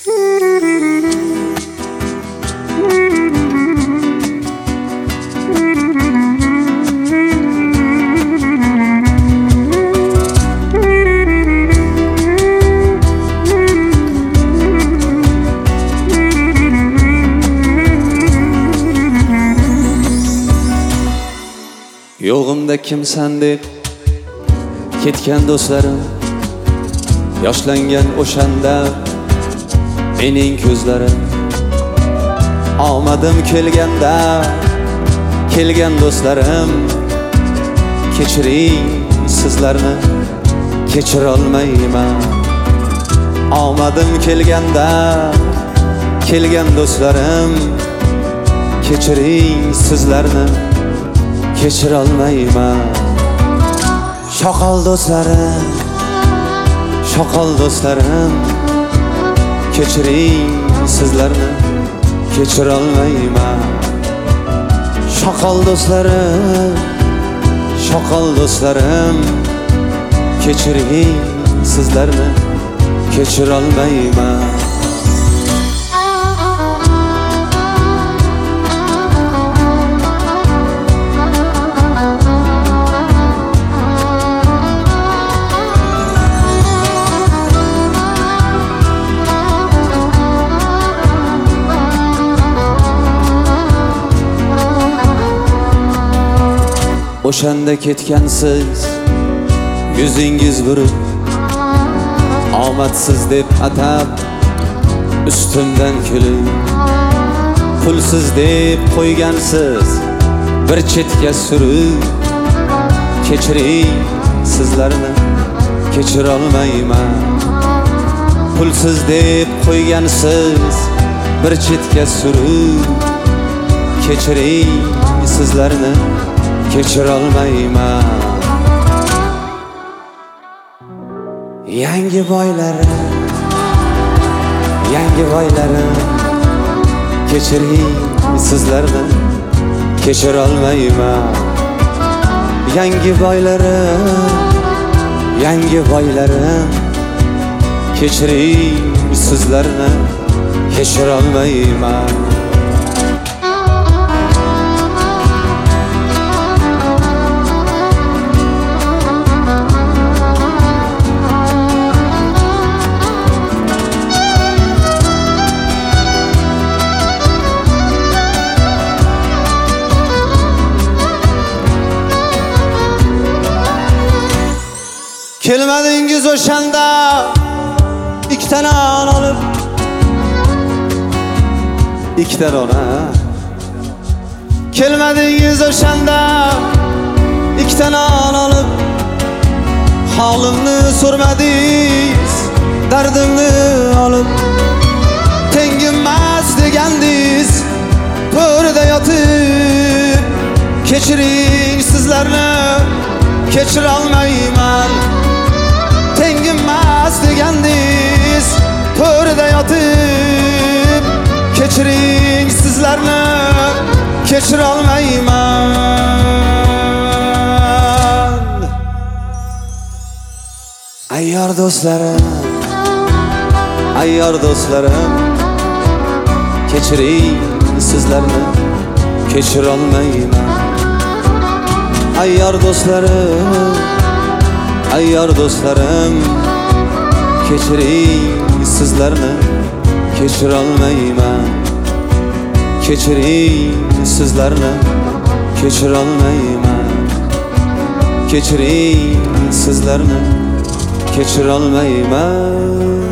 Yo'g'imda kimsan deb ketgan do'stlarim, yoshlangan o'shanda mening ko'zlarim. Omadim kelganda kelgan do'stlarim, kechiring sizlarni kechira olmayman. Omadim kelganda kelgan do'stlarim, kechiring sizlarni kechira olmayman. Shoqol do'stlarim, shoqol do'stlarim, kechiring sizlarni kechira olmayman. Shoqol do'stlarim, shoqol do'stlarim, kechiring sizlarni kechira olmayman. O'shanda ketgansiz, yuzingiz burib, omadsiz deb atab, ustimdan kulib, pulsiz deb qo'ygansiz, bir chetga surib, kechiring sizlarni kechira olmayman. Pulsiz deb qo'ygansiz, bir chetga surib, kechiring sizlarni kechira olmayman. Yangi boylarim, yangi boylarim, kechiring sizlarni kechira olmayman. Yangi boylarim, yangi boylarim, kechiring sizlarni kechira olmayman. Kelmadingiz o'shanda ikkita non olib, ikkita non. Kelmadingiz o'shanda ikkita non olib, holimni so'ramadingiz, dardimni olib. Tengimmas degandingiz, to'rida yotib, kechiring sizlarni kechira olmayman. Tengimmas degandingiz, to'rida yotib, kechiring sizlarni kechira olmayman. Ayyor do'stlarim, ayyor do'stlarim, kechiring sizlarni kechira olmayman. Ayyor do'stlarim, ayyor do'stlarim, kechiring sizlarni kechira olmayman. Kechiring sizlarni kechira olmayman. Kechiring sizlarni kechira olmayman.